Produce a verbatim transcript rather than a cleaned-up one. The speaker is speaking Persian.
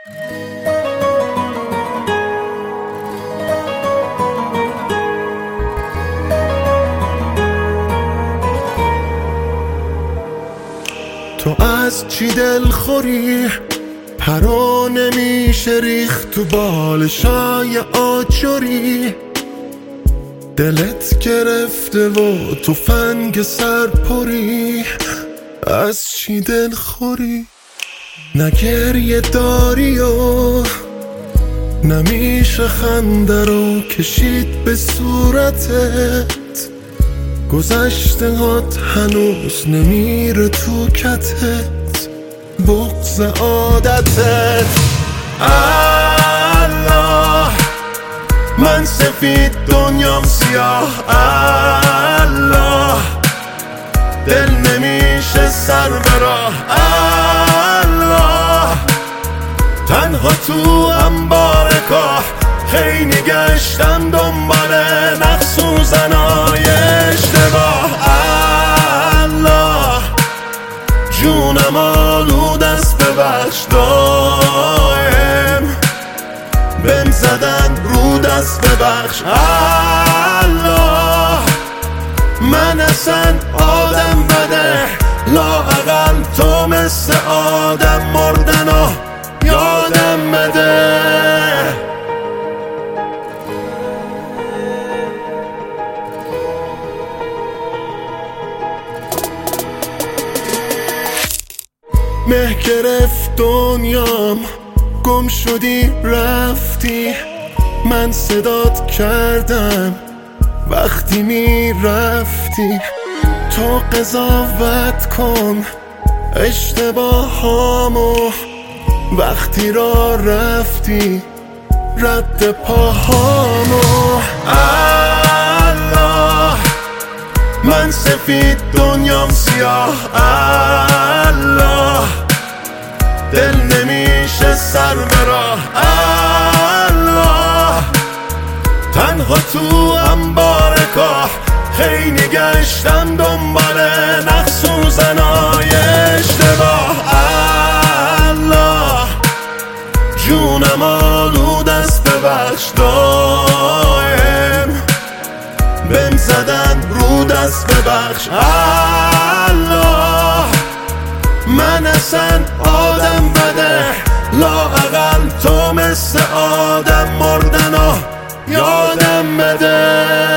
تو از چی دلخوری؟ پرا نمیشه ریخت تو بالشای آجری، دلت گرفته و تو فنگ سرپری. از چی دلخوری؟ نه گریه داری و نمیشه خنده رو کشید به صورتت، گذشته هات هنوز نمیره تو کتت، بغض عادتت. الله من سفید دنیام سیاه، الله دل نمیشه سر براه، الله تنها تو انبار کاه، خیلی گشتم دنبال نقص و زنای اشتباه. الله جونم آلود است ببخش، دائم بهم زدن رو دست ببخش. الله من اصلا آدم بده، لااقل تو مثل آدم مردن و یادم بده. مه گرفت دنیام، گم شدی رفتی، من صدات کردم وقتی می رفتی. تو قضاوت کن اشتباهامو، وقتی را رفتی رد پاهامو. الله من سفید دنیام سیاه، الله دل نمیشه سر براه، الله تنها تو انبار کاه، خیلی گشتم دنبال نقص و زنای اشتباه. الله جونم آلود است ببخش، دائم بهم زدن رو دست ببخش. الله من اصلا آدم بده، لااقل تو مثل آدم مردن و یادم بده.